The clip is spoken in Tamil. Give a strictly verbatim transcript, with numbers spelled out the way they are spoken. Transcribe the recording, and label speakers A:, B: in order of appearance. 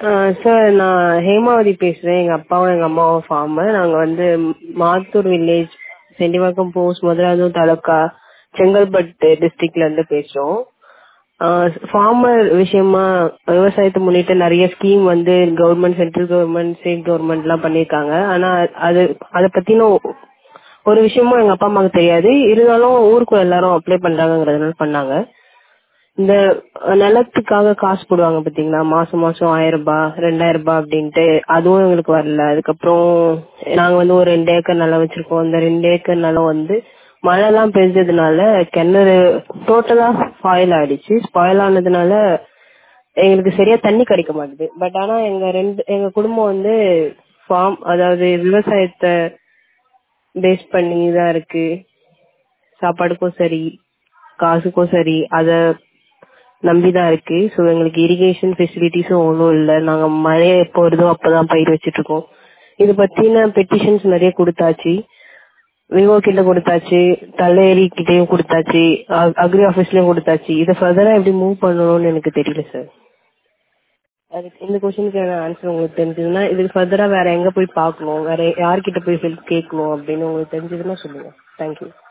A: சார் நான் ஹேமாவதி பேசுறேன். எங்க அப்பாவும் எங்க அம்மாவும் ஃபார்மர். நாங்க வந்து மாத்தூர் வில்லேஜ், செண்டிவாக்கம் போஸ்ட், முதலாவது தாலுக்கா, செங்கல்பட்டு டிஸ்ட்ரிக்ட்ல இருந்து பேசுறோம். ஃபார்மர் விஷயமா விவசாயத்தை முன்னிட்டு நிறைய ஸ்கீம் வந்து government, central government, state government எல்லாம் பண்ணிருக்காங்க. ஆனா அது அதை பத்தின ஒரு விஷயமும் எங்க அப்பா அம்மாவுக்கு தெரியாது. இருந்தாலும் ஊருக்கு எல்லாரும் அப்ளை பண்றாங்கிறதுனால பண்ணாங்க. இந்த நிலத்துக்காக காசு போடுவாங்க பாத்தீங்களா, மாசம் மாசம் ஆயிரம் ரூபாய் ரெண்டாயிரம் ரூபாய் அப்படின்ட்டு, அதுவும் எங்களுக்கு வரல. அதுக்கப்புறம் நாங்க வந்து ஒரு ரெண்டு ஏக்கர் நிலம் வச்சிருக்கோம். அந்த ரெண்டு ஏக்கர் நிலம் வந்து மழை எல்லாம் பெஞ்சதுனால கிணறு டோட்டலா ஸ்பாயில் ஆயிடுச்சு. ஸ்பாயில் ஆனதுனால எங்களுக்கு சரியா தண்ணி கிடைக்க மாட்டேது. பட் ஆனா எங்க ரெண்டு எங்க குடும்பம் வந்து ஃபார்ம், அதாவது விவசாயத்தை பேஸ் பண்ணி தான் இருக்கு. சாப்பாடுக்கும் சரி, காசுக்கும் சரி, அத நம்பிதான் இருக்கு. ஸோ எங்களுக்கு இரிகேஷன் ஃபெசிலிட்டிஸும் ஒன்றும் இல்லை. நாங்க மழை எப்போ வருதோ அப்பதான் பயிர் வச்சிட்டு இருக்கோம். இது பத்தின பெட்டிஷன்ஸ் நிறைய கொடுத்தாச்சு. விவோ கிட்ட கொடுத்தாச்சு, தலையேரி கிட்டயும் கொடுத்தாச்சு, அக்ரி ஆபீஸ்லயும் கொடுத்தாச்சு. இதை ஃபர்தரா எப்படி மூவ் பண்ணணும்னு எனக்கு தெரியல சார். அதுக்கு இந்த கொஸ்டினுக்கு ஆன்சர் உங்களுக்கு தெரிஞ்சதுன்னா, இதுக்கு ஃபர்தரா வேற எங்க போய் பார்க்கணும், வேற யார்கிட்ட போய் ஹெல்ப் கேட்கணும் அப்படின்னு உங்களுக்கு தெரிஞ்சதுன்னா சொல்லுங்க. தேங்க்யூ.